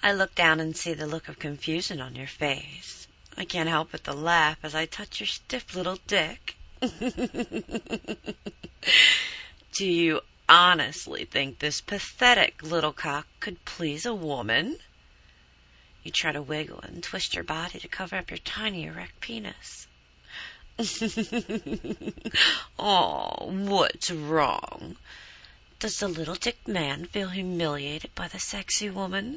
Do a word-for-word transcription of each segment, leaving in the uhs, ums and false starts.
I look down and see the look of confusion on your face. I can't help but to laugh as I touch your stiff little dick. Do you honestly think this pathetic little cock could please a woman? You try to wiggle and twist your body to cover up your tiny erect penis. Oh, what's wrong? Does the little dick man feel humiliated by the sexy woman?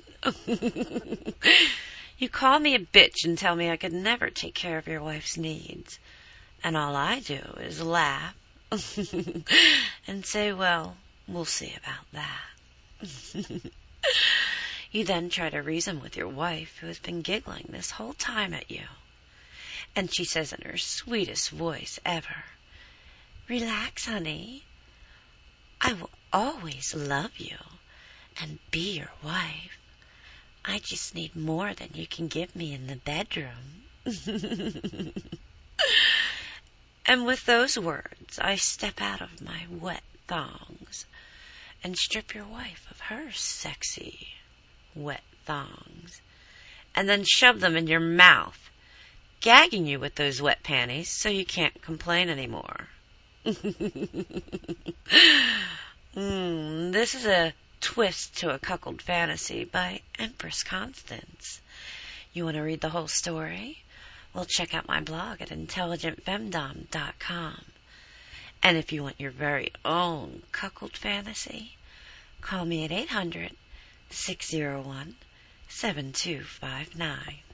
You call me a bitch and tell me I could never take care of your wife's needs. And all I do is laugh and say, well, we'll see about that. You then try to reason with your wife, who has been giggling this whole time at you. And she says in her sweetest voice ever, relax, honey. I will always love you and be your wife. I just need more than you can give me in the bedroom. And with those words, I step out of my wet thongs and strip your wife of her sexy, wet thongs, and then shove them in your mouth, gagging you with those wet panties so you can't complain anymore. mm, this is a twist to a cuckold fantasy by Empress Constance. You want to read the whole story? Well, check out my blog at intelligent femdom dot com. And if you want your very own cuckold fantasy, call me at eight hundred, six oh one, seven two five nine.